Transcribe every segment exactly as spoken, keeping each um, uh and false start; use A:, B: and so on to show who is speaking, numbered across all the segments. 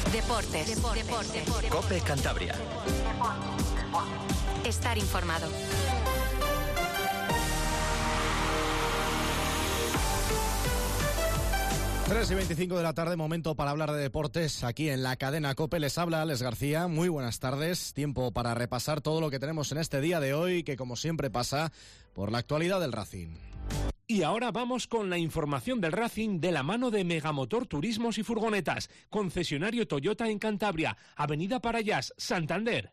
A: Deportes. Deportes. Deportes. Deportes.
B: COPE Cantabria.
A: Estar informado.
C: tres y veinticinco de la tarde, momento para hablar de deportes aquí en la cadena COPE. Les habla Alex García, muy buenas tardes. Tiempo para repasar todo lo que tenemos en este día de hoy, que como siempre pasa por la actualidad del Racing.
D: Y ahora vamos con la información del Racing de la mano de Megamotor Turismos y Furgonetas, concesionario Toyota en Cantabria, Avenida Parayas, Santander.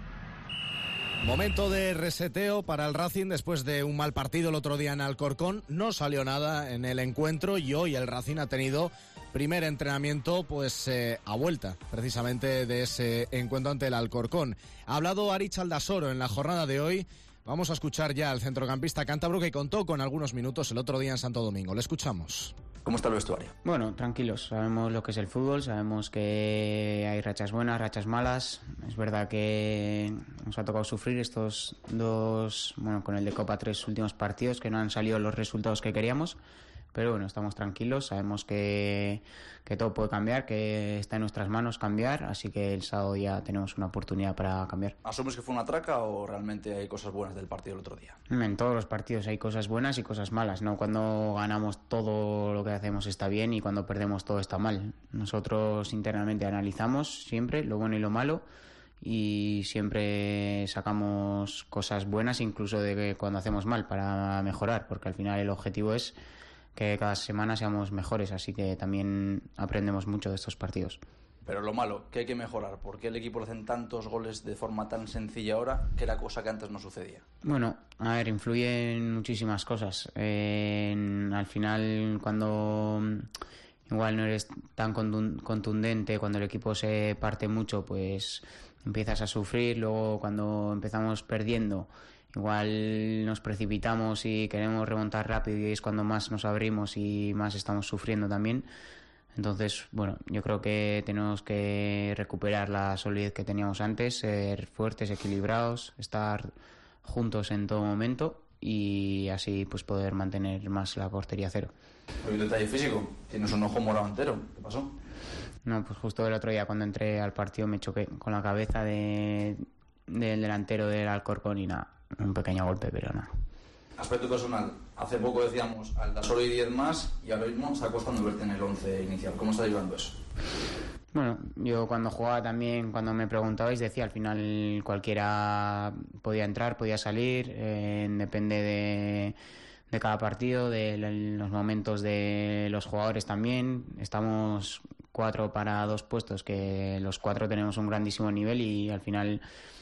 C: Momento de reseteo para el Racing después de un mal partido el otro día en Alcorcón. No salió nada en el encuentro y hoy el Racing ha tenido primer entrenamiento pues eh, a vuelta precisamente de ese encuentro ante el Alcorcón. Ha hablado Aritz Aldasoro en la jornada de hoy. Vamos a escuchar ya al centrocampista cántabro que contó con algunos minutos el otro día en Santo Domingo. Le escuchamos.
E: ¿Cómo está el vestuario?
F: Bueno, tranquilos, sabemos lo que es el fútbol, sabemos que hay rachas buenas, rachas malas. Es verdad que nos ha tocado sufrir estos dos, bueno, con el de Copa tres últimos partidos que no han salido los resultados que queríamos. Pero bueno, estamos tranquilos, sabemos que, que todo puede cambiar, que está en nuestras manos cambiar, así que el sábado ya tenemos una oportunidad para cambiar.
E: ¿Asumes que fue una traca o realmente hay cosas buenas del partido del otro día?
F: En todos los partidos hay cosas buenas y cosas malas, ¿no? Cuando ganamos todo lo que hacemos está bien y cuando perdemos todo está mal. Nosotros internamente analizamos siempre lo bueno y lo malo y siempre sacamos cosas buenas incluso de cuando hacemos mal para mejorar, porque al final el objetivo es que cada semana seamos mejores, así que también aprendemos mucho de estos partidos.
E: Pero lo malo, ¿qué hay que mejorar? ¿Por qué el equipo le hacen tantos goles de forma tan sencilla ahora que era cosa que antes no sucedía?
F: Bueno, a ver, influyen muchísimas cosas. Eh, al final, cuando igual no eres tan contundente, cuando el equipo se parte mucho, pues empiezas a sufrir. Luego, cuando empezamos perdiendo, igual nos precipitamos y queremos remontar rápido y es cuando más nos abrimos y más estamos sufriendo también. Entonces, bueno, yo creo que tenemos que recuperar la solidez que teníamos antes, ser fuertes, equilibrados, estar juntos en todo momento y así pues poder mantener más la portería cero.
E: Hay un detalle físico, tienes un ojo morado entero, ¿qué pasó?
F: No, pues justo el otro día cuando entré al partido me choqué con la cabeza de, del delantero del Alcorcón y nada. Un pequeño golpe, pero nada.
E: Aspecto personal. Hace poco decíamos Aldasoro y diez más y ahora mismo está costando verte en el once inicial. ¿Cómo está llevando eso?
F: Bueno, yo cuando jugaba también, cuando me preguntabais, decía al final cualquiera podía entrar, podía salir. Eh, depende de, de cada partido, de los momentos de los jugadores también. Estamos cuatro para dos puestos, que los cuatro tenemos un grandísimo nivel y al final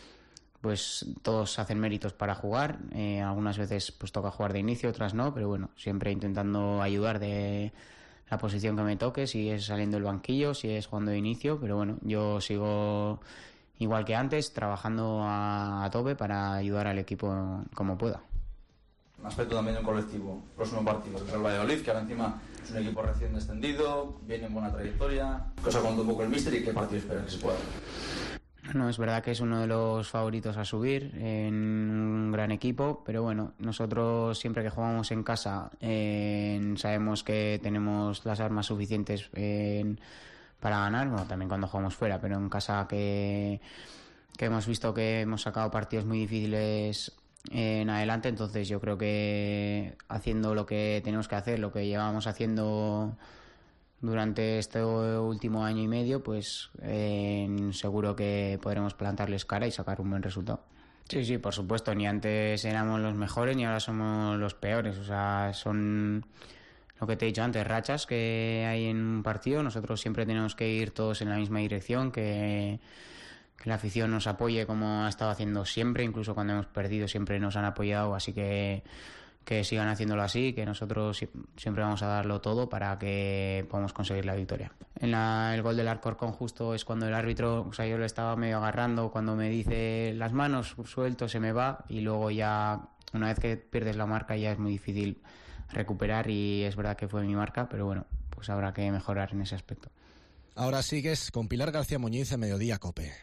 F: pues todos hacen méritos para jugar, eh, algunas veces pues toca jugar de inicio, otras no, pero bueno, siempre intentando ayudar de la posición que me toque, si es saliendo del banquillo, si es jugando de inicio, pero bueno, yo sigo igual que antes, trabajando a, a tope para ayudar al equipo como pueda.
E: Un aspecto también del colectivo, próximo partido, el Real Valladolid, que ahora encima es un equipo recién descendido, viene en buena trayectoria, cosa cuenta un poco el míster y qué partido esperas que se pueda ver.
F: No, es verdad que es uno de los favoritos a subir en un gran equipo, pero bueno, nosotros siempre que jugamos en casa eh, sabemos que tenemos las armas suficientes eh, para ganar, bueno, también cuando jugamos fuera, pero en casa que, que hemos visto que hemos sacado partidos muy difíciles en adelante, entonces yo creo que haciendo lo que tenemos que hacer, lo que llevamos haciendo durante este último año y medio, pues eh, seguro que podremos plantarles cara y sacar un buen resultado. Sí, sí, por supuesto, ni antes éramos los mejores ni ahora somos los peores, o sea, son lo que te he dicho antes, rachas que hay en un partido, nosotros siempre tenemos que ir todos en la misma dirección, que, que la afición nos apoye como ha estado haciendo siempre, incluso cuando hemos perdido siempre nos han apoyado, así que que sigan haciéndolo así, que nosotros siempre vamos a darlo todo para que podamos conseguir la victoria. En la, el gol del Alcorcón justo es cuando el árbitro, o sea, yo lo estaba medio agarrando, cuando me dice las manos, suelto, se me va y luego ya, una vez que pierdes la marca ya es muy difícil recuperar y es verdad que fue mi marca, pero bueno, pues habrá que mejorar en ese aspecto.
C: Ahora sigues con Pilar García Muñiz en Mediodía COPE.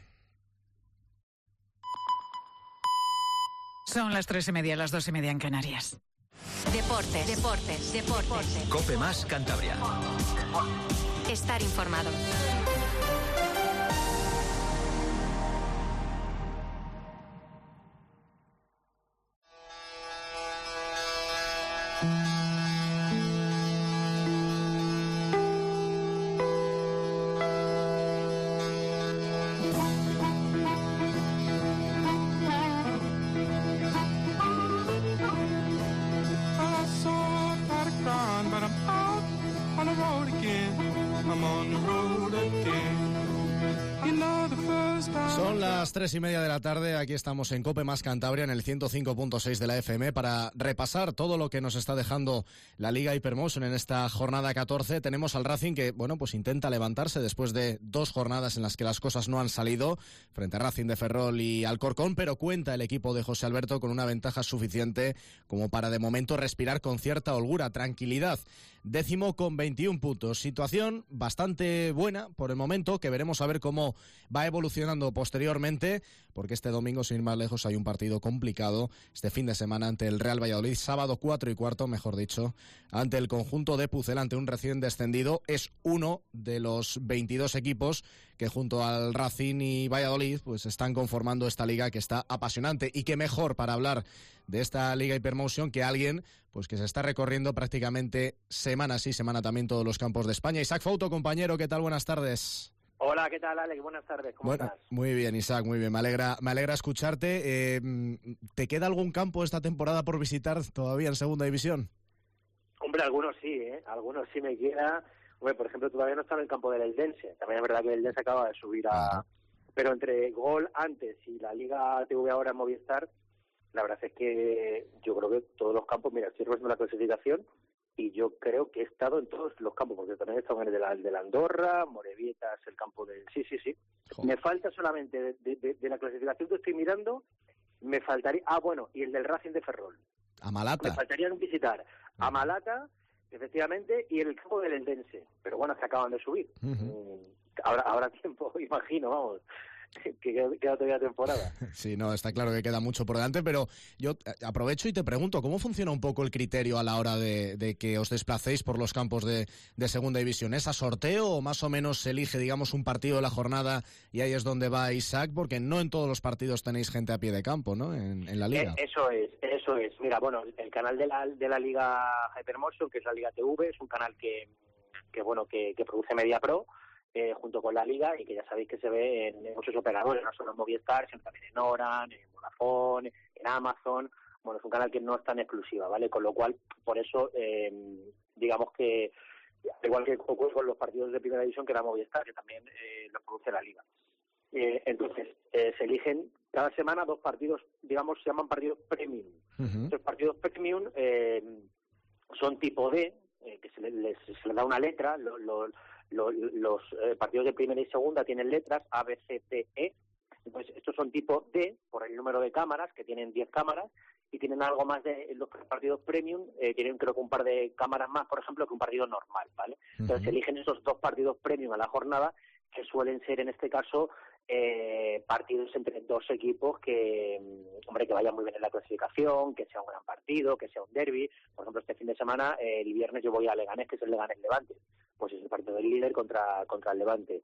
G: Son las tres y media, las dos y media en Canarias.
A: Deportes, deportes, deportes.
B: COPE más Cantabria.
A: Estar informado.
C: Son las tres y media de la tarde, aquí estamos en Cope Más Cantabria en el ciento cinco punto seis de la F M para repasar todo lo que nos está dejando la Liga Hypermotion en esta jornada catorce. Tenemos al Racing que, bueno, pues intenta levantarse después de dos jornadas en las que las cosas no han salido frente a Racing de Ferrol y Alcorcón, pero cuenta el equipo de José Alberto con una ventaja suficiente como para de momento respirar con cierta holgura, tranquilidad. Décimo con veintiún puntos. Situación bastante buena por el momento, que veremos a ver cómo va evolucionando posteriormente, porque este domingo, sin ir más lejos, hay un partido complicado este fin de semana ante el Real Valladolid, sábado cuatro y cuarto, mejor dicho, ante el conjunto de Pucel, ante un recién descendido. Es uno de los veintidós equipos que junto al Racing y Valladolid pues están conformando esta liga que está apasionante, y qué mejor para hablar de esta Liga Hypermotion que alguien pues que se está recorriendo prácticamente semana sí, semana también todos los campos de España. Isaac Fouto, compañero, ¿qué tal? Buenas tardes.
B: Hola, ¿qué tal, Alex? Buenas tardes, ¿cómo
C: bueno,
B: estás?
C: Muy bien, Isaac, muy bien. Me alegra, me alegra escucharte. Eh, ¿Te queda algún campo esta temporada por visitar todavía en Segunda División?
B: Hombre, algunos sí, ¿eh? Algunos sí me queda. Hombre, por ejemplo, todavía no está en el campo del Eldense. También es verdad que el Eldense acaba de subir a... Ah. Pero entre Gol antes y la Liga T V ahora en Movistar, la verdad es que yo creo que todos los campos, mira, estoy revisando la clasificación y yo creo que he estado en todos los campos, porque también he estado en el de la, de la Andorra, Morevietas, el campo del... Sí, sí, sí. Joder. Me falta solamente de, de, de, de la clasificación que estoy mirando, me faltaría... Ah, bueno, y el del Racing de Ferrol.
C: A Malata.
B: Me faltaría visitar a Malata, efectivamente, y el campo del Eldense. Pero bueno, se acaban de subir. Uh-huh. Habrá, habrá tiempo, imagino, vamos, que queda todavía temporada.
C: Sí, no, está claro que queda mucho por delante, pero yo aprovecho y te pregunto, ¿cómo funciona un poco el criterio a la hora de, de que os desplacéis por los campos de, de Segunda División? ¿Es a sorteo o más o menos se elige, digamos, un partido de la jornada y ahí es donde va Isaac? Porque no en todos los partidos tenéis gente a pie de campo, ¿no?, en, en la Liga.
B: Eh, eso es, eso es. Mira, bueno, el canal de la, de la Liga Hypermotion, que es la Liga T V, es un canal que, que bueno, que, que produce MediaPro, Eh, junto con la Liga, y que ya sabéis que se ve en, en muchos operadores, no solo en Movistar, sino también en Orange, en Vodafone, en Amazon. Bueno, es un canal que no es tan exclusiva, ¿vale? Con lo cual, por eso, eh, digamos que, igual que ocurre con los partidos de Primera División, que era Movistar, que también eh, los produce la Liga. Eh, entonces, eh, se eligen cada semana dos partidos, digamos, se llaman partidos premium. Uh-huh. Estos partidos premium eh, son tipo D, eh, que se les, les, se les da una letra, lo, lo, Los, los eh, partidos de primera y segunda tienen letras A, B, C, D, E. Entonces, estos son tipo D, por el número de cámaras, que tienen diez cámaras, y tienen algo más de los partidos premium, eh, tienen creo que un par de cámaras más, por ejemplo, que un partido normal, ¿vale? Entonces, uh-huh. eligen esos dos partidos premium a la jornada, que suelen ser, en este caso, eh, partidos entre dos equipos que, hombre, que vayan muy bien en la clasificación, que sea un gran partido, que sea un derbi. Por ejemplo, este fin de semana, eh, el viernes yo voy a Leganés, que es el Leganés Levante. Pues es el partido del líder contra contra el Levante.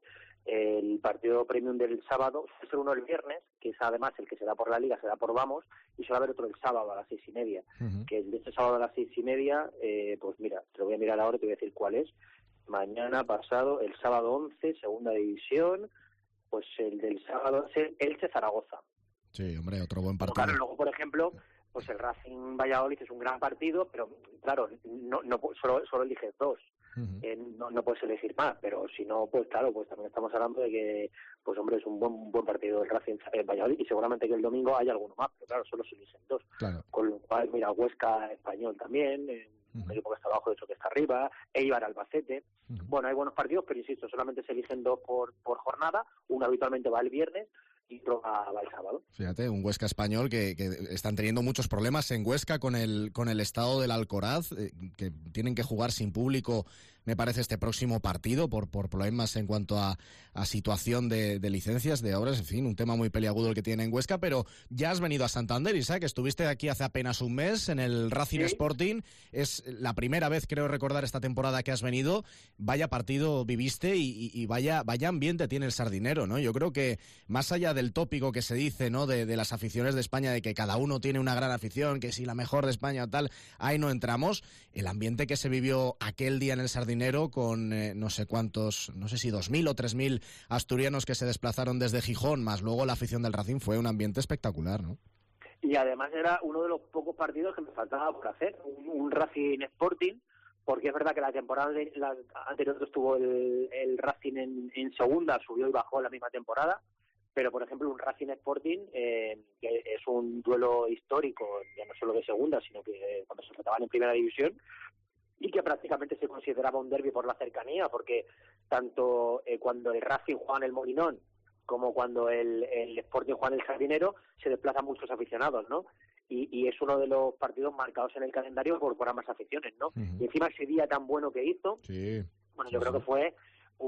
B: El partido premium del sábado es uno el viernes, que es además el que se da por la Liga, se da por Vamos, y se va a ver otro el sábado a las seis y media. Uh-huh. Que el de este sábado a las seis y media, eh, pues mira, te lo voy a mirar ahora y te voy a decir cuál es. Mañana pasado, el sábado once, Segunda División, pues el del sábado es el Elche Zaragoza.
C: Sí, hombre, otro buen partido.
B: Pero claro, luego, por ejemplo, pues el Racing Valladolid es un gran partido, pero claro, no, no solo, solo eliges dos. Uh-huh. Eh, no, no puedes elegir más, pero si no, pues claro, pues también estamos hablando de que, pues hombre, es un buen un buen partido el Racing eh, Valladolid, y seguramente que el domingo hay alguno más, pero claro, solo se eligen dos. Claro. Con lo cual, mira, Huesca Español también, eh, uh-huh. un equipo que está abajo, de hecho que está arriba, Eibar Albacete. Uh-huh. Bueno, hay buenos partidos, pero insisto, solamente se eligen dos por, por jornada, uno habitualmente va el viernes y otro va, va el sábado.
C: Fíjate, un Huesca Español que, que están teniendo muchos problemas en Huesca con el con el estado del Alcoraz, eh, que tienen que jugar sin público, me parece, este próximo partido por, por problemas en cuanto a, a situación de, de licencias, de obras, en fin, un tema muy peliagudo el que tiene en Huesca. Pero ya has venido a Santander, Isaac, que estuviste aquí hace apenas un mes en el Racing ¿Sí? Sporting. Es la primera vez, creo recordar, esta temporada que has venido. Vaya partido viviste y, y, y vaya vaya ambiente tiene el Sardinero, ¿no? Yo creo que más allá del tópico que se dice, ¿no?, de, de las aficiones de España, de que cada uno tiene una gran afición, que si la mejor de España o tal, ahí no entramos. El ambiente que se vivió aquel día en el Sardinero con eh, no sé cuántos, no sé si dos mil o tres mil asturianos que se desplazaron desde Gijón, más luego la afición del Racing, fue un ambiente espectacular, ¿no?
B: Y además era uno de los pocos partidos que me faltaba por hacer, un, un Racing Sporting, porque es verdad que la temporada de, la anterior estuvo el, el Racing en, en segunda, subió y bajó la misma temporada, pero por ejemplo un Racing Sporting, eh, que es un duelo histórico, ya no solo de segunda, sino que eh, cuando se enfrentaban en primera división, y que prácticamente se consideraba un derbi por la cercanía, porque tanto eh, cuando el Racing juega en el Molinón como cuando el, el Sporting juega en el Jardinero, se desplazan muchos aficionados, ¿no? Y, y es uno de los partidos marcados en el calendario por, por ambas aficiones, ¿no? Uh-huh. Y encima ese día tan bueno que hizo,
C: sí,
B: bueno,
C: sí,
B: yo creo
C: sí.
B: que fue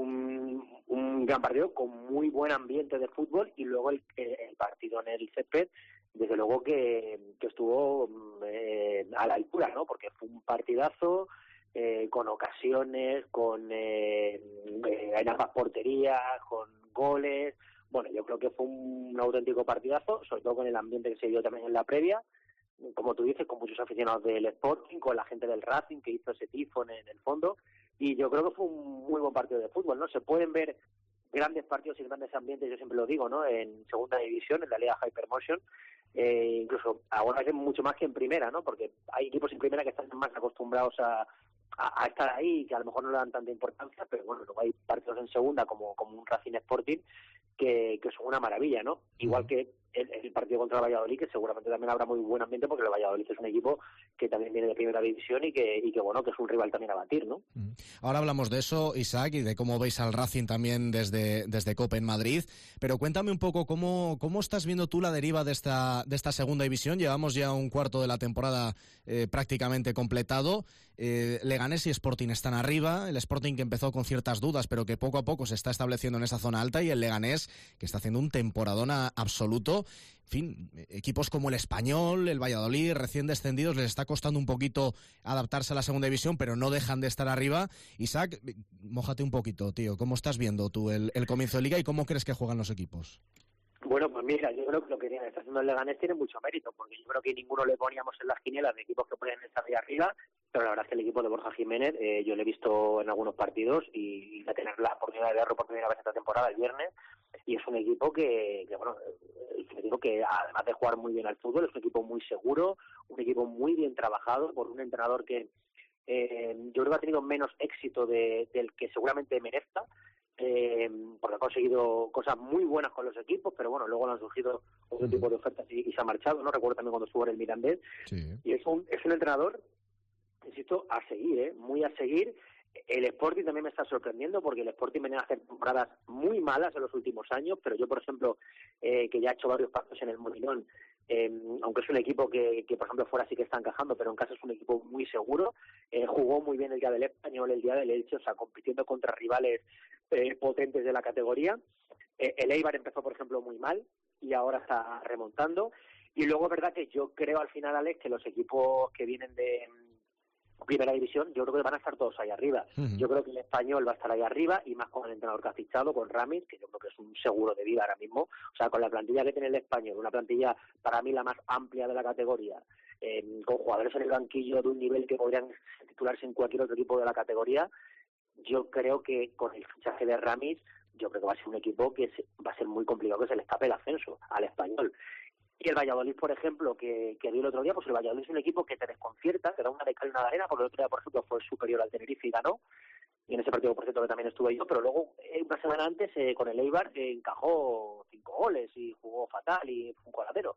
B: un, un gran partido con muy buen ambiente de fútbol, y luego el, el partido en el césped, desde luego que, que estuvo eh, a la altura, ¿no? Porque fue un partidazo, eh, con ocasiones, con eh, en ambas porterías, con goles. Bueno, yo creo que fue un, un auténtico partidazo, sobre todo con el ambiente que se dio también en la previa, como tú dices, con muchos aficionados del Sporting, con la gente del Racing que hizo ese tifón en el fondo, y yo creo que fue un muy buen partido de fútbol, ¿no? Se pueden ver grandes partidos y grandes ambientes, yo siempre lo digo, ¿no? En segunda división, en la Liga Hypermotion, eh, incluso ahora es mucho más que en primera, ¿no? Porque hay equipos en primera que están más acostumbrados a, a, a estar ahí, que a lo mejor no le dan tanta importancia, pero bueno, luego hay partidos en segunda como, como un Racing Sporting que, que son una maravilla, ¿no? Igual que el, el partido contra el Valladolid, que seguramente también habrá muy buen ambiente, porque el Valladolid es un equipo que también viene de primera división y que, y que bueno, que es un rival también a batir, ¿no?
C: Ahora hablamos de eso, Isaac, y de cómo veis al Racing también desde, desde COPE en Madrid, pero cuéntame un poco cómo, cómo estás viendo tú la deriva de esta, de esta segunda división. Llevamos ya un cuarto de la temporada eh, prácticamente completado. Eh, Leganés y Sporting están arriba, el Sporting que empezó con ciertas dudas, pero que poco a poco se está estableciendo en esa zona alta, y el Leganés que está haciendo un temporadón absoluto. En fin, equipos como el Español, el Valladolid, recién descendidos, les está costando un poquito adaptarse a la segunda división, pero no dejan de estar arriba. Isaac, mójate un poquito, tío. ¿Cómo estás viendo tú el, el comienzo de Liga y cómo crees que juegan los equipos?
B: Bueno, pues mira, yo creo que lo que está haciendo el Leganés tiene mucho mérito, porque yo creo que ninguno le poníamos en las quinielas de equipos que pueden estar ahí arriba, pero la verdad es que el equipo de Borja Jiménez, eh, yo lo he visto en algunos partidos y, y va a tener la oportunidad de verlo por primera vez esta temporada, el viernes, y es un equipo que, que bueno, es un equipo que además de jugar muy bien al fútbol, es un equipo muy seguro, un equipo muy bien trabajado por un entrenador que eh, yo creo que ha tenido menos éxito de, del que seguramente merezca, eh, porque ha conseguido cosas muy buenas con los equipos, pero bueno, luego le han surgido otro uh-huh. tipo de ofertas y, y se ha marchado, ¿no? Recuerdo también cuando estuvo en el Mirandés, sí. Y es un, es un entrenador, insisto, a seguir, ¿eh? Muy a seguir. El Sporting también me está sorprendiendo, porque el Sporting venía a hacer temporadas muy malas en los últimos años, pero yo, por ejemplo, eh, que ya he hecho varios partidos en el Molinón, eh, aunque es un equipo que, que, por ejemplo, fuera sí que está encajando, pero en casa es un equipo muy seguro, eh, jugó muy bien el día del Español, el día del Elche, o sea, compitiendo contra rivales eh, potentes de la categoría. Eh, el Eibar empezó, por ejemplo, muy mal y ahora está remontando. Y luego es verdad que yo creo al final, Alex, que los equipos que vienen de primera división, yo creo que van a estar todos ahí arriba. Uh-huh. Yo creo que el Español va a estar ahí arriba, y más con el entrenador que ha fichado, con Ramis, que yo creo que es un seguro de vida ahora mismo. O sea, con la plantilla que tiene el Español, una plantilla para mí la más amplia de la categoría, eh, con jugadores en el banquillo de un nivel que podrían titularse en cualquier otro equipo de la categoría, yo creo que con el fichaje de Ramis, yo creo que va a ser un equipo que se, va a ser muy complicado que se le escape el ascenso al Español. Y el Valladolid, por ejemplo, que, que dio el otro día, pues el Valladolid es un equipo que te desconcierta, te da una de cal y una de arena, porque el otro día, por ejemplo, fue superior al Tenerife y ganó, y en ese partido, por cierto, que también estuve yo, pero luego, eh, una semana antes, eh, con el Eibar, eh, encajó cinco goles y jugó fatal y fue un coladero.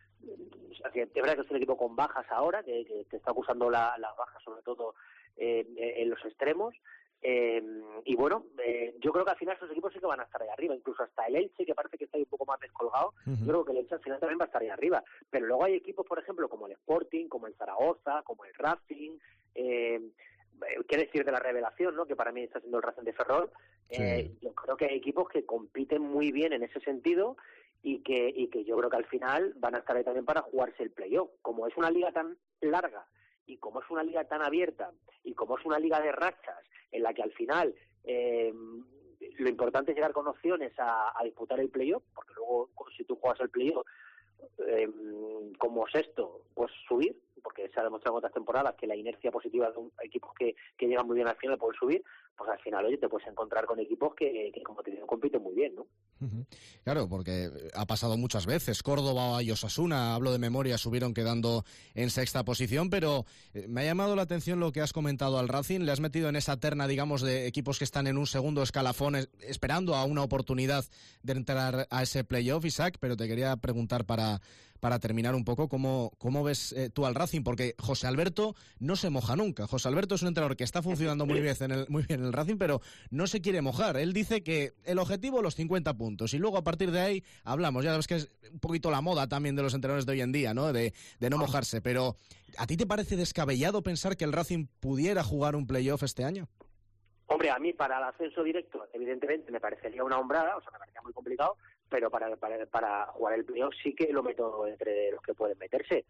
B: O sea, que es verdad que es un equipo con bajas ahora, que, que te está acusando las la bajas, sobre todo eh, en los extremos. Eh, y bueno, eh, yo creo que al final esos equipos sí que van a estar ahí arriba, incluso hasta el Elche, que parece que está ahí un poco más descolgado. Uh-huh. Yo creo que el Elche al final también va a estar ahí arriba, pero luego hay equipos, por ejemplo, como el Sporting, como el Zaragoza, como el Racing, eh, qué decir de la revelación, ¿no? Que para mí está siendo el Racing de Ferrol. Sí. Eh, yo creo que hay equipos que compiten muy bien en ese sentido, y que, y que yo creo que al final van a estar ahí también para jugarse el playoff. Como es una liga tan larga, y como es una liga tan abierta, y como es una liga de rachas, en la que al final eh, lo importante es llegar con opciones a, a disputar el playoff, porque luego si tú juegas el playoff eh, como sexto, pues subir, porque se ha demostrado en otras temporadas que la inercia positiva de un, equipos que, que llegan muy bien al final pueden subir, pues al final, oye, te puedes encontrar con equipos que, que como te digo, compiten muy bien, ¿no?
C: Claro, porque ha pasado muchas veces. Córdoba y Osasuna, hablo de memoria, subieron quedando en sexta posición, pero me ha llamado la atención lo que has comentado al Racing. Le has metido en esa terna, digamos, de equipos que están en un segundo escalafón, esperando a una oportunidad de entrar a ese playoff, Isaac, pero te quería preguntar para... para terminar un poco, ¿cómo, cómo ves eh, tú al Racing? Porque José Alberto no se moja nunca. José Alberto es un entrenador que está funcionando muy bien en el, muy bien en el Racing, pero no se quiere mojar. Él dice que el objetivo los cincuenta puntos y luego a partir de ahí hablamos. Ya sabes que es un poquito la moda también de los entrenadores de hoy en día, ¿no? De, de no mojarse. Pero ¿a ti te parece descabellado pensar que el Racing pudiera jugar un playoff este año?
B: Hombre, a mí para el ascenso directo, evidentemente me parecería una hombrada, o sea, me parecería muy complicado, pero para, para, para jugar el playoff sí que lo meto entre los que pueden meterse,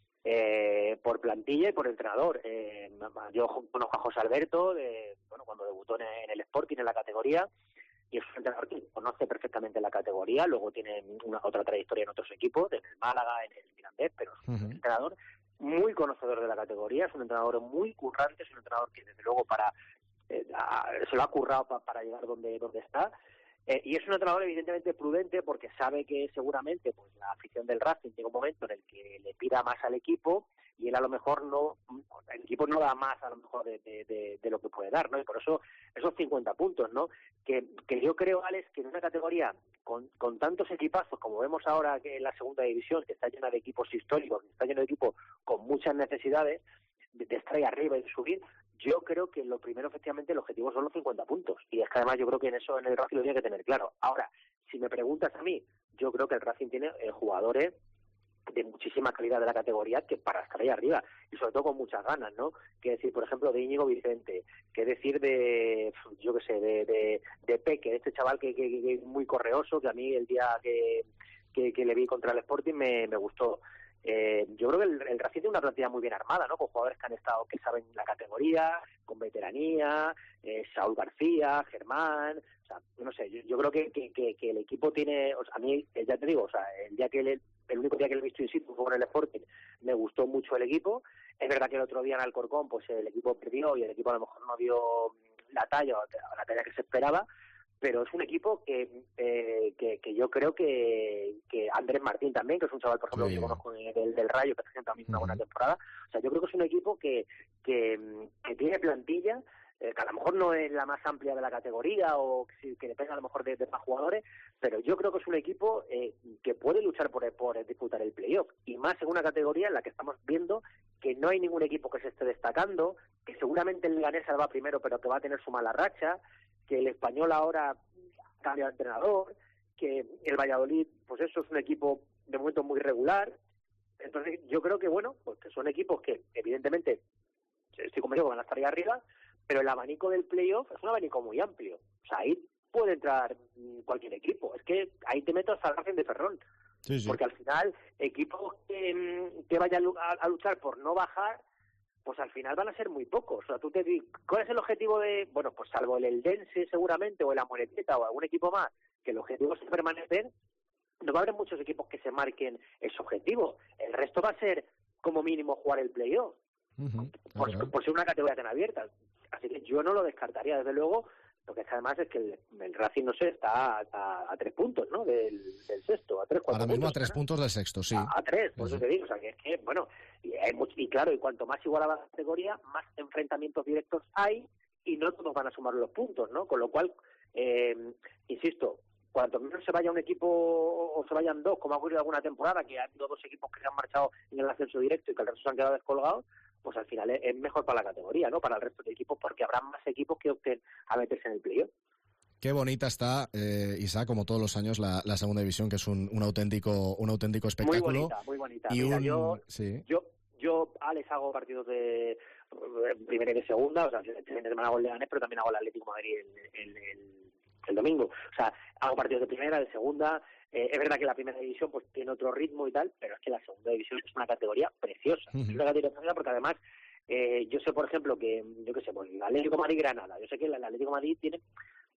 B: eh, por plantilla y por entrenador. Eh, yo conozco a José Alberto, de, bueno, cuando debutó en, en el Sporting, en la categoría, y es un entrenador que conoce perfectamente la categoría, luego tiene una otra trayectoria en otros equipos, en el Málaga, en el Mirandés, pero es un uh-huh. entrenador muy conocedor de la categoría, es un entrenador muy currante, es un entrenador que desde luego para eh, a, se lo ha currado pa, para llegar donde, donde está. Eh, y es un entrenador evidentemente prudente porque sabe que seguramente pues la afición del Racing llega un momento en el que le pida más al equipo y él a lo mejor no, el equipo no da más a lo mejor de, de, de, de lo que puede dar, ¿no? Y por eso esos cincuenta puntos, ¿no? Que, que yo creo, Alex, que en una categoría con, con tantos equipazos como vemos ahora que en la segunda división, que está llena de equipos históricos, que está lleno de equipos con muchas necesidades de, de estar ahí arriba y de subir, yo creo que lo primero, efectivamente, el objetivo son los cincuenta puntos. Y es que además yo creo que en eso en el Racing lo tiene que tener claro. Ahora, si me preguntas a mí, yo creo que el Racing tiene eh, jugadores de muchísima calidad de la categoría que para estar ahí arriba, y sobre todo con muchas ganas, ¿no? Que decir, por ejemplo, de Íñigo Vicente, que decir de, yo qué sé, de, de, de Peque, de este chaval que, que, que es muy correoso, que a mí el día que, que, que le vi contra el Sporting me, me gustó. Eh, yo creo que el, el Racing tiene una plantilla muy bien armada, ¿no? Con jugadores que han estado, que saben la categoría, con veteranía, eh, Saúl García, Germán, o sea, no sé, yo, yo creo que, que, que, que el equipo tiene, o sea, a mí, ya te digo, o sea, el día que el, el único día que lo he visto in situ fue con el Sporting, me gustó mucho el equipo. Es verdad que el otro día en Alcorcón, pues el equipo perdió y el equipo a lo mejor no dio la talla, la talla que se esperaba, pero es un equipo que eh, que, que yo creo que, que Andrés Martín también, que es un chaval, por ejemplo, sí, que yo conozco del, del Rayo, que está haciendo también una buena temporada. O sea, yo creo que es un equipo que, que, que tiene plantilla, eh, que a lo mejor no es la más amplia de la categoría o que, que depende a lo mejor de, de más jugadores, pero yo creo que es un equipo eh, que puede luchar por, por disputar el playoff, y más en una categoría en la que estamos viendo que no hay ningún equipo que se esté destacando, que seguramente el Leganés va primero, pero que va a tener su mala racha, que el Español ahora cambia de entrenador, que el Valladolid, pues eso es un equipo de momento muy regular. Entonces yo creo que, bueno, pues que son equipos que evidentemente estoy convencido que van a estar ahí arriba, pero el abanico del playoff es un abanico muy amplio. O sea, ahí puede entrar cualquier equipo. Es que ahí te meto hasta el Racing de Ferrol. Sí, sí. Porque al final, equipos que, que vayan a, a luchar por no bajar, pues al final van a ser muy pocos. O sea, tú te dices, ¿cuál es el objetivo de...? Bueno, pues salvo el Eldense seguramente, o el Amorebieta, o algún equipo más, que el objetivo es permanecer, no va a haber muchos equipos que se marquen ese objetivo. El resto va a ser, como mínimo, jugar el playoff. Uh-huh. por, uh-huh. por ser una categoría tan abierta. Así que yo no lo descartaría, desde luego. Lo que es que además es que el, el Racing, no sé, está a, a, a tres puntos, ¿no? Del, del sexto, a tres, cuatro
C: Ahora mismo
B: puntos,
C: a tres
B: ¿no?
C: puntos del sexto, sí.
B: A, a tres, por eso te digo. O sea, que es que, bueno, y, hay mucho, y claro, y cuanto más igual a la categoría, más enfrentamientos directos hay, y no todos van a sumar los puntos, ¿no? Con lo cual, eh, insisto, cuanto menos se vaya un equipo o se vayan dos, como ha ocurrido alguna temporada, que ha habido dos equipos que se han marchado en el ascenso directo y que el resto se han quedado descolgados, pues al final es mejor para la categoría, ¿no? Para el resto de equipos, porque habrá más equipos que opten a meterse en el playoff.
C: Qué bonita está, eh, Isaac, como todos los años, la, la segunda división, que es un, un auténtico un auténtico espectáculo.
B: Muy bonita, muy bonita.
C: Y
B: Mira,
C: un...
B: yo,
C: sí.
B: yo, yo, Alex, hago partidos de primera y de segunda, o sea, este fin de semana hago el Leganés, pero también hago el Atlético de Madrid el, el, el, el domingo. O sea, hago partidos de primera, de segunda. Eh, es verdad que la primera división pues tiene otro ritmo y tal, pero es que la segunda división es una categoría preciosa. Uh-huh. Es una categoría preciosa porque además eh, yo sé, por ejemplo, que, yo qué sé, pues el Atlético de Madrid-Granada. Yo sé que el Atlético de Madrid tiene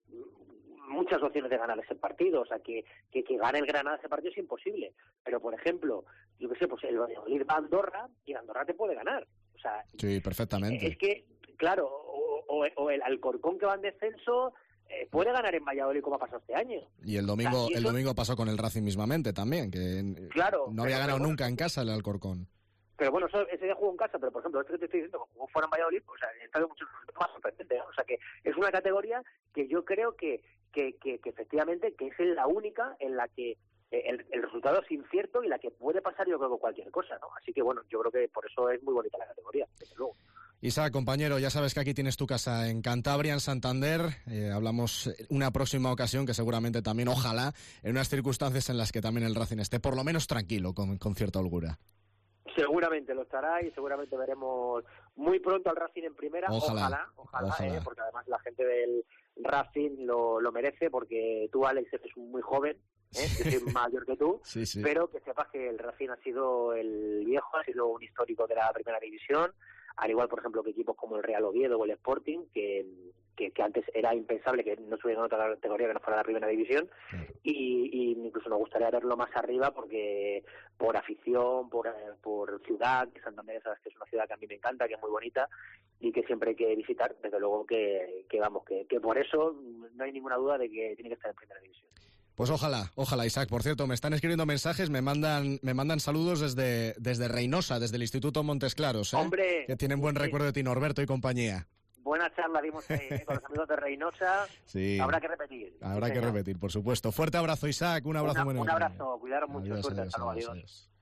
B: muchas opciones de ganar ese partido, o sea, que, que, que gane el Granada ese partido es imposible. Pero, por ejemplo, yo qué sé, pues el Valladolid va a Andorra y Andorra te puede ganar. O sea,
C: sí, perfectamente.
B: Es que, claro, o, o, o el Alcorcón que va en descenso, eh, puede ganar en Valladolid como ha pasado este año.
C: Y el domingo,
B: O sea, y
C: el
B: eso-
C: domingo pasó con el Racing mismamente también, que
B: Claro,
C: no había
B: pero-
C: ganado
B: pero
C: nunca en casa el Alcorcón.
B: Pero bueno, eso, ese día jugó en casa, pero por ejemplo, este que te estoy diciendo, que jugó fuera en Valladolid, o sea, está de mucho más sorprendente, ¿no? O sea, que es una categoría que yo creo que, que, que, que efectivamente que es la única en la que el, el resultado es incierto y la que puede pasar yo creo que cualquier cosa, ¿no? Así que bueno, yo creo que por eso es muy bonita la categoría, desde luego.
C: Isaac, compañero, ya sabes que aquí tienes tu casa en Cantabria, en Santander. Eh, hablamos una próxima ocasión que seguramente también, ojalá, en unas circunstancias en las que también el Racing esté por lo menos tranquilo, con, con cierta holgura.
B: Seguramente lo estará y seguramente veremos muy pronto al Racing en primera.
C: Ojalá,
B: Ojalá, ojalá,
C: ojalá.
B: ¿eh? Porque además la gente del Racing lo, lo merece, porque tú, Alex, eres muy joven, ¿eh? Yo soy mayor que tú,
C: Sí, sí.
B: pero que sepas que el Racing ha sido el viejo, ha sido un histórico de la primera división, al igual, por ejemplo, que equipos como el Real Oviedo o el Sporting, que, que, que antes era impensable que no estuvieran en otra categoría que no fuera la primera división,
C: Claro.
B: y, y incluso nos gustaría verlo más arriba porque por afición, por, eh, por ciudad, que Santander sabes que es una ciudad que a mí me encanta, que es muy bonita y que siempre hay que visitar, desde luego que, que vamos, que, que por eso no hay ninguna duda de que tiene que estar en primera división.
C: Pues ojalá, ojalá, Isaac. Por cierto, me están escribiendo mensajes, me mandan, me mandan saludos desde, desde Reynosa, desde el Instituto Montes Claros, ¿eh?
B: Hombre,
C: que tienen buen
B: sí.
C: recuerdo de ti, Norberto y compañía.
B: Buena charla dimos eh, con los amigos de Reynosa.
C: Sí.
B: Habrá que repetir.
C: Habrá
B: Sí,
C: que
B: señor.
C: repetir, por supuesto. Fuerte abrazo, Isaac. Un abrazo
B: Una-
C: muy
B: un
C: grande.
B: abrazo, cuidaros mucho,
C: Adiós,
B: suerte,
C: adiós,
B: hasta luego,
C: adiós,
B: adiós.
C: adiós.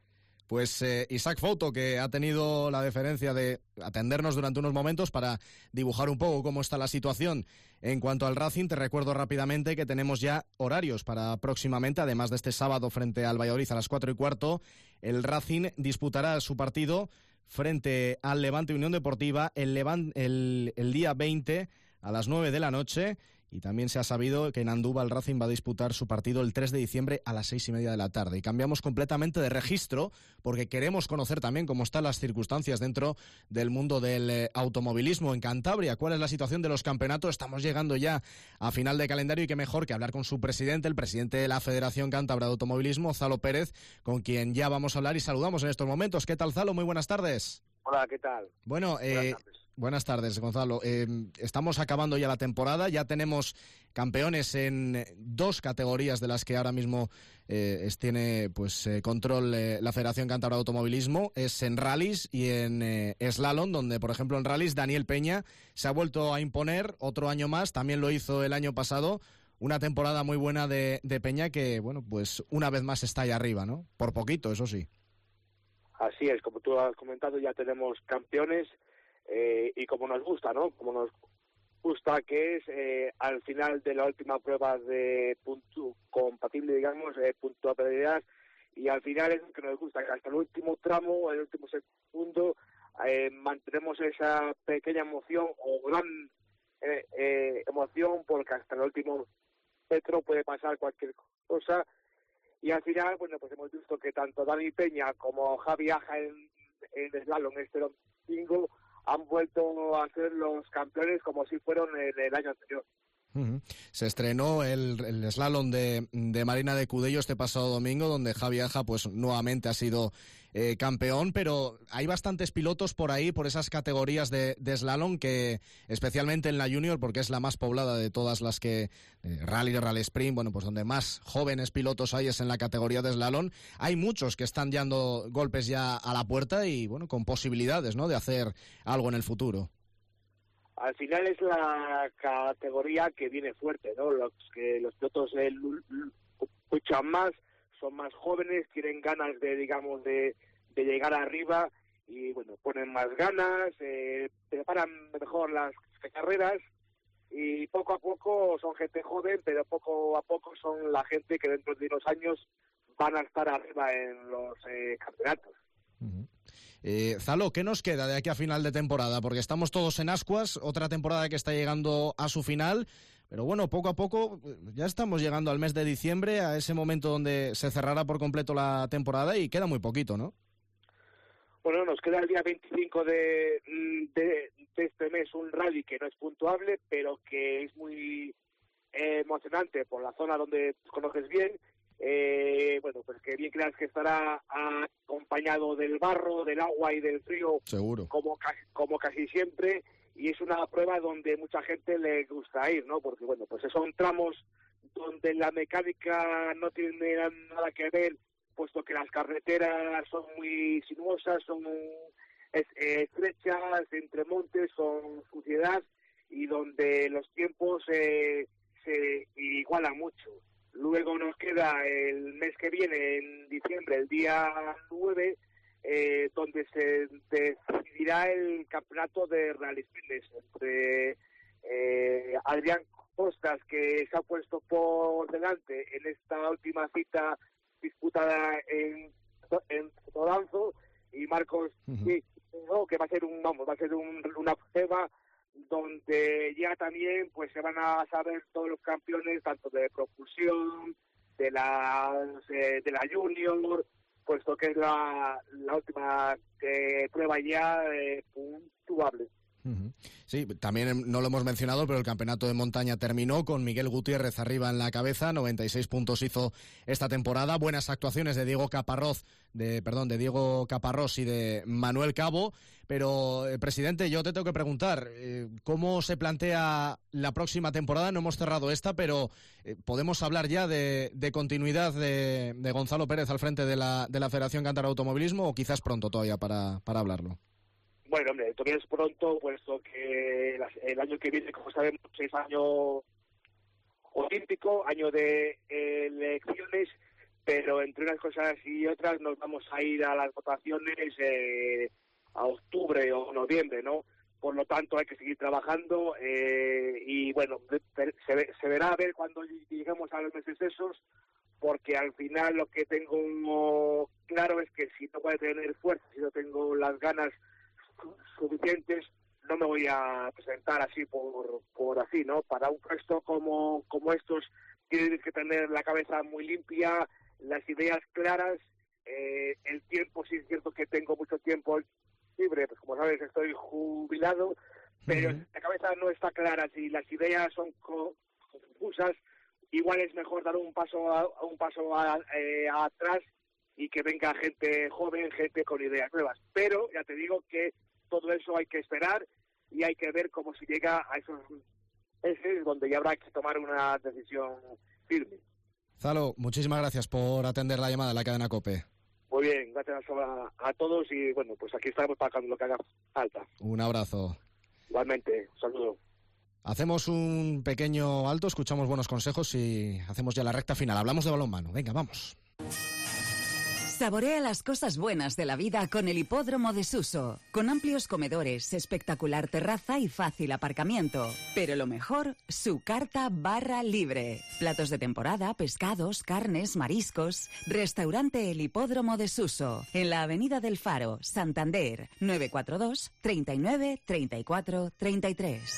C: Pues eh, Isaac Fouto, que ha tenido la deferencia de atendernos durante unos momentos para dibujar un poco cómo está la situación en cuanto al Racing. Te recuerdo rápidamente que tenemos ya horarios para próximamente, además de este sábado frente al Valladolid a las cuatro y cuarto. El Racing disputará su partido frente al Levante Unión Deportiva el, Levan- el, el día veinte a las nueve de la noche. Y también se ha sabido que en Andúba el Racing va a disputar su partido el tres de diciembre a las seis y media de la tarde. Y cambiamos completamente de registro porque queremos conocer también cómo están las circunstancias dentro del mundo del eh, automovilismo en Cantabria. ¿Cuál es la situación de los campeonatos? Estamos llegando ya a final de calendario y qué mejor que hablar con su presidente, el presidente de la Federación Cántabra de Automovilismo, Zalo Pérez, con quien ya vamos a hablar y saludamos en estos momentos. ¿Qué tal, Zalo? Muy buenas tardes.
B: Hola, ¿qué tal?
C: Bueno, eh,
B: Buenas tardes.
C: buenas tardes, Gonzalo. Eh, estamos acabando ya la temporada, ya tenemos campeones en dos categorías de las que ahora mismo eh, es- tiene pues eh, control eh, la Federación Cántabra de Automovilismo, es en rallies y en eh, slalom, donde por ejemplo en rallies Daniel Peña se ha vuelto a imponer otro año más, también lo hizo el año pasado, una temporada muy buena de, de Peña que, bueno, pues una vez más está ahí arriba, ¿no? Por poquito, eso sí.
H: Así es, como tú has comentado, ya tenemos campeones eh, y como nos gusta, ¿no? Como nos gusta que es eh, al final de la última prueba de punto compatible, digamos, eh, puntuabilidad, y al final es lo que nos gusta, que hasta el último tramo, el último segundo, eh, mantenemos esa pequeña emoción o gran eh, eh, emoción, porque hasta el último metro puede pasar cualquier cosa. Y al final, bueno, pues hemos visto que tanto Dani Peña como Javi Aja en, en slalom este domingo han vuelto a ser los campeones como si fueron en el año anterior.
C: Uh-huh. Se estrenó el, el slalom de, de Marina de Cudello este pasado domingo, donde Javi Aja pues nuevamente ha sido eh, campeón, pero hay bastantes pilotos por ahí, por esas categorías de, de slalom, que especialmente en la junior, porque es la más poblada de todas las que, eh, rally, rally sprint, bueno, pues donde más jóvenes pilotos hay es en la categoría de slalom. Hay muchos que están dando golpes ya a la puerta y bueno, con posibilidades, ¿no?, de hacer algo en el futuro.
H: Al final es la categoría que viene fuerte, ¿no? Los que los pilotos eh, luchan más, son más jóvenes, tienen ganas de, digamos, de, de llegar arriba y, bueno, ponen más ganas, eh, preparan mejor las carreras y poco a poco son gente joven, pero poco a poco son la gente que dentro de unos años van a estar arriba en los eh, campeonatos.
C: Uh-huh. Eh, Zalo, ¿qué nos queda de aquí a final de temporada? Porque estamos todos en ascuas, otra temporada que está llegando a su final, pero bueno, poco a poco ya estamos llegando al mes de diciembre, a ese momento donde se cerrará por completo la temporada y queda muy poquito, ¿no?
H: Bueno, nos queda el día veinticinco de, de, de este mes un rally que no es puntuable, pero que es muy eh, emocionante por la zona donde conoces bien. Eh, bueno, pues que bien creas que estará acompañado del barro, del agua y del frío,
C: seguro,
H: como casi, como casi siempre, y es una prueba donde mucha gente le gusta ir, ¿no? Porque, bueno, pues son tramos donde la mecánica no tiene nada que ver, puesto que las carreteras son muy sinuosas, son estrechas, entre montes, son suciedad, y donde los tiempos eh, se igualan mucho. Luego nos queda el mes que viene, en diciembre, el día nueve, eh, donde se decidirá el campeonato de Rally Fitness entre eh, Adrián Costas, que se ha puesto por delante en esta última cita disputada en, en Todanzo, y Marcos, uh-huh. sí, no, que va a ser un vamos va a ser un, una prueba donde ya también pues se van a saber todos los campeones, tanto de propulsión, de la eh, de la junior, puesto que es la, la última eh, prueba ya eh, puntuable.
C: Uh-huh. Sí, también no lo hemos mencionado, pero el campeonato de montaña terminó con Miguel Gutiérrez arriba en la cabeza, noventa y seis puntos hizo esta temporada, buenas actuaciones de Diego Caparrós, de perdón, de Diego Caparrós y de Manuel Cabo, pero eh, presidente, yo te tengo que preguntar, eh, ¿cómo se plantea la próxima temporada? No hemos cerrado esta, pero eh, ¿podemos hablar ya de, de continuidad de, de Gonzalo Pérez al frente de la, de la Federación Cántabra de Automovilismo, o quizás pronto todavía para, para hablarlo?
H: Bueno, hombre, todavía es pronto, puesto que el año que viene, como sabemos, es año olímpico, año de elecciones, pero entre unas cosas y otras nos vamos a ir a las votaciones eh, a octubre o noviembre, ¿no? Por lo tanto, hay que seguir trabajando eh, y, bueno, se, se verá a ver cuando lleguemos a los meses esos, porque al final lo que tengo claro es que si no voy a tener fuerza, si no tengo las ganas suficientes, no me voy a presentar así por por así, ¿no? Para un puesto como como estos tienes que tener la cabeza muy limpia, las ideas claras, eh, el tiempo, sí es cierto que tengo mucho tiempo libre, pues como sabes estoy jubilado, pero uh-huh. la cabeza no está clara, si las ideas son confusas, igual es mejor dar un paso a, un paso a, eh, atrás y que venga gente joven, gente con ideas nuevas. Pero ya te digo que todo eso hay que esperar y hay que ver cómo se llega a esos meses donde ya habrá que tomar una decisión firme.
C: Zalo, muchísimas gracias por atender la llamada de la cadena COPE.
H: Muy bien, gracias a, a todos y bueno, pues aquí estamos para lo que haga falta.
C: Un abrazo.
H: Igualmente, un saludo.
C: Hacemos un pequeño alto, escuchamos buenos consejos y hacemos ya la recta final. Hablamos de balonmano. Venga, vamos.
I: Saborea las cosas buenas de la vida con el Hipódromo de Suso, con amplios comedores, espectacular terraza y fácil aparcamiento. Pero lo mejor, su carta barra libre. Platos de temporada, pescados, carnes, mariscos. Restaurante El Hipódromo de Suso, en la Avenida del Faro, Santander, nueve cuatro dos, treinta y nueve, treinta y cuatro, treinta y tres.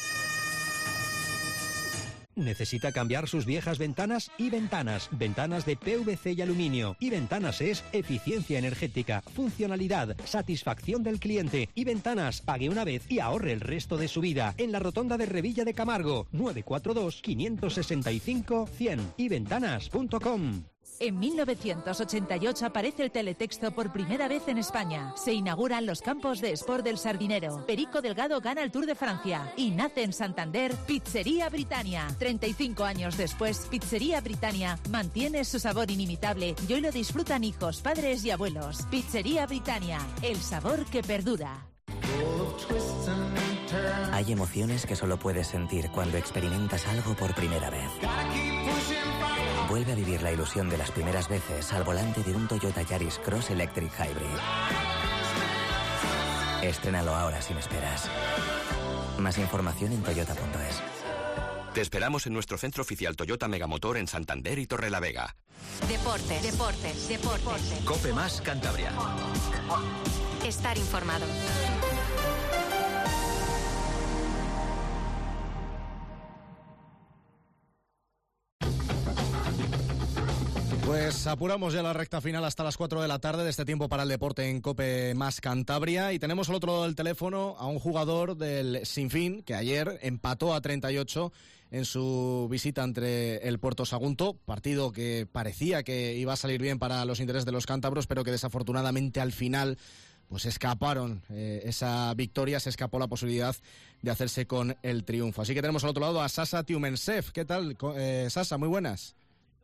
J: ¿Necesita cambiar sus viejas ventanas? Y Ventanas, ventanas de P V C y aluminio. Y Ventanas es eficiencia energética, funcionalidad, satisfacción del cliente. Y Ventanas, pague una vez y ahorre el resto de su vida. En la rotonda de Revilla de Camargo, nueve cuatro dos, cinco seis cinco, cien. y ventanas punto com.
K: En mil novecientos ochenta y ocho aparece el teletexto por primera vez en España. Se inauguran los campos de Sport del Sardinero. Perico Delgado gana el Tour de Francia. Y nace en Santander Pizzería Britannia. treinta y cinco años después, Pizzería Britannia mantiene su sabor inimitable y hoy lo disfrutan hijos, padres y abuelos. Pizzería Britannia, el sabor que perdura.
L: Hay emociones que solo puedes sentir cuando experimentas algo por primera vez. Vuelve a vivir la ilusión de las primeras veces al volante de un Toyota Yaris Cross Electric Hybrid. Estrénalo ahora sin esperas. Más información en toyota punto es.
M: Te esperamos en nuestro centro oficial Toyota Megamotor en Santander y Torrelavega.
A: Deportes, deportes, deportes.
M: Cope más Cantabria.
A: Estar informado.
C: Pues apuramos ya la recta final hasta las cuatro de la tarde de este tiempo para el deporte en COPE más Cantabria y tenemos al otro lado del teléfono a un jugador del Sinfín que ayer empató a treinta y ocho en su visita entre el Puerto Sagunto, partido que parecía que iba a salir bien para los intereses de los cántabros, pero que desafortunadamente al final pues escaparon eh, esa victoria, se escapó la posibilidad de hacerse con el triunfo. Así que tenemos al otro lado a Sasa Tiumensev. ¿Qué tal, eh, Sasa? Muy buenas.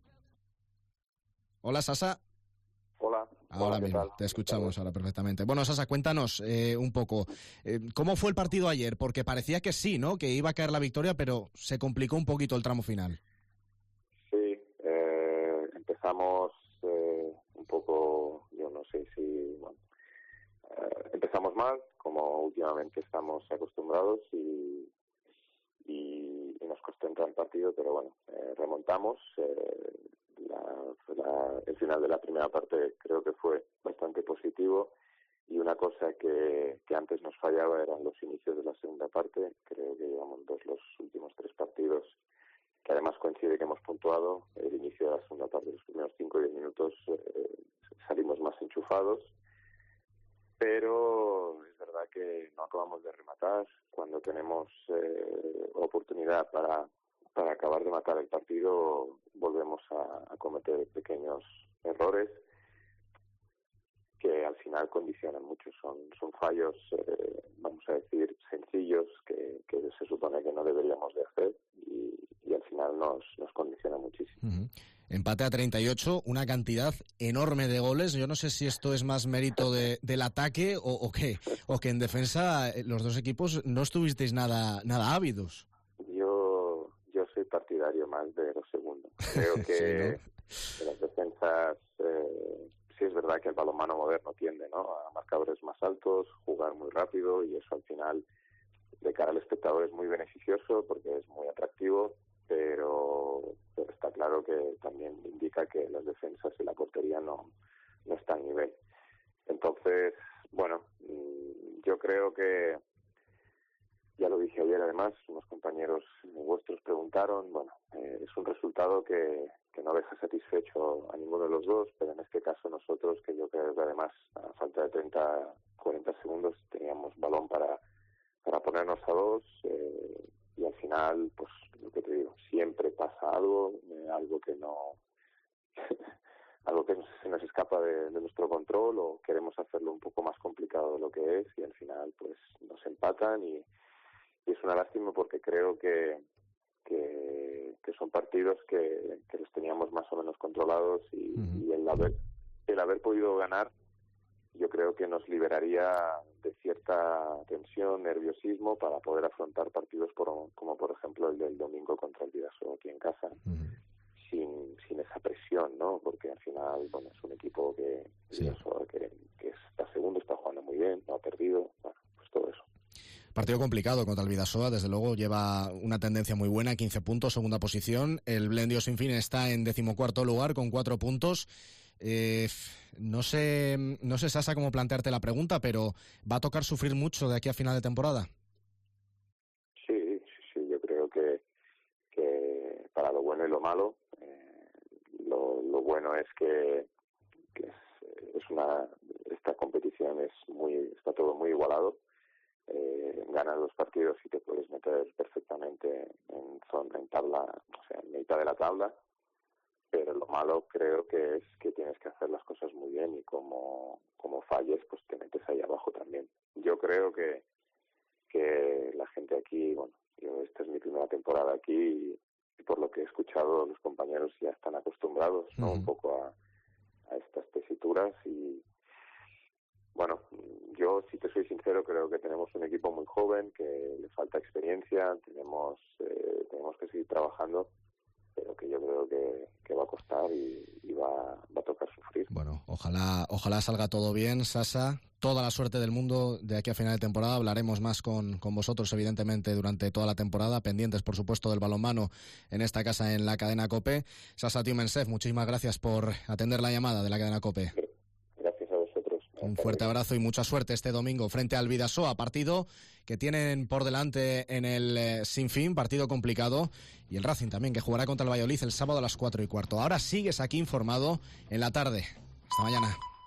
C: Hola, Sasa.
N: Hola.
C: Ahora
N: Hola,
C: mismo, te escuchamos ahora perfectamente. Bueno, Sasa, cuéntanos eh, un poco, eh, ¿cómo fue el partido ayer? Porque parecía que sí, ¿no?, que iba a caer la victoria, pero se complicó un poquito el tramo final.
N: Sí, eh, empezamos eh, un poco, yo no sé si, bueno, eh, empezamos mal, como últimamente estamos acostumbrados, y, y, y nos costó entrar en partido, pero bueno, eh, remontamos. Eh, la, la, el final de la primera parte creo que fue bastante positivo, y una cosa que, que antes nos fallaba eran los inicios de la segunda parte. Creo que llevamos dos los últimos tres partidos, que además coincide que hemos puntuado. El inicio de la segunda parte, los primeros cinco o diez minutos, eh, salimos más enchufados, pero es verdad que no acabamos de rematar. Cuando tenemos eh, oportunidad para, para acabar de matar el partido, volvemos a, a cometer pequeños errores que al final condicionan mucho. Son, son fallos, eh, vamos a decir, sencillos, que, que se supone que no deberíamos de hacer, y, y al final nos, nos condiciona muchísimo.
C: Uh-huh. Empate a treinta y ocho, una cantidad enorme de goles. Yo no sé si esto es más mérito de, del ataque o, o qué, o que en defensa los dos equipos no estuvisteis nada, nada ávidos.
N: Yo, yo soy partidario más de lo segundo. Creo que sí, ¿no?, las defensas... Eh, sí, es verdad que el balonmano moderno tiende, ¿no?, a marcadores más altos, jugar muy rápido, y eso al final de cara al espectador es muy beneficioso porque es muy atractivo, pero, pero está claro que también indica que las defensas y la portería no, no están al nivel. Entonces, bueno, yo creo que, ya lo dije ayer además, unos compañeros vuestros preguntaron, bueno, eh, es un resultado que, que no deja satisfecho a ninguno de los dos, pero en este caso nosotros, que yo creo que además a falta de treinta, cuarenta segundos teníamos balón para, para ponernos a dos, eh, y al final, pues lo que te digo, siempre pasa algo, eh, algo que no... algo que se nos escapa de, de nuestro control, o queremos hacerlo un poco más complicado de lo que es, y al final pues nos empatan, y Y es una lástima porque creo que, que, que son partidos que, que los teníamos más o menos controlados, y, uh-huh. y el haber el haber podido ganar, yo creo que nos liberaría de cierta tensión, nerviosismo, para poder afrontar partidos por, como por ejemplo el del domingo contra el Bidasoa aquí en casa, uh-huh. sin sin esa presión, ¿no? Porque al final, bueno, es un equipo que, sí. Bidasoa, que, que está segundo, está jugando muy bien, no ha perdido, bueno, pues todo eso.
C: Partido complicado contra el Bidasoa, desde luego lleva una tendencia muy buena, quince puntos, segunda posición. El Blendio Sinfín está en decimocuarto lugar con cuatro puntos. Eh, no sé, no sé, Sasa, cómo plantearte la pregunta, pero ¿va a tocar sufrir mucho de aquí a final de temporada?
N: Sí, sí, sí, yo creo que, que para lo bueno y lo malo, eh, lo, lo bueno es que, que es, es una, esta competición es muy, está todo muy igualado. Eh, ganas los partidos y te puedes meter perfectamente en zona, en tabla, o sea, en mitad de la tabla, pero lo malo creo que es que tienes que hacer las cosas muy bien, y como, como falles, pues te metes ahí abajo también. Yo creo que, que la gente aquí, bueno, yo esta es mi primera temporada aquí, y, y por lo que he escuchado, los compañeros ya están acostumbrados, ¿no? Uh-huh. Un poco a, a estas tesituras, y bueno, yo, si te soy sincero, creo que tenemos un equipo muy joven, que le falta experiencia, tenemos eh, tenemos que seguir trabajando, pero que yo creo que, que va a costar, y, y va, va a tocar sufrir.
C: Bueno, ojalá ojalá salga todo bien, Sasa. Toda la suerte del mundo de aquí a final de temporada. Hablaremos más con, con vosotros, evidentemente, durante toda la temporada, pendientes, por supuesto, del balonmano en esta casa, en la cadena COPE. Sasa Tiumensev, muchísimas gracias por atender la llamada de la cadena COPE. Un fuerte abrazo y mucha suerte este domingo frente al Bidasoa, partido que tienen por delante en el eh, Sinfín, partido complicado, y el Racing también, que jugará contra el Valladolid el sábado a las cuatro y cuarto. Ahora sigues aquí informado en la tarde. Hasta mañana.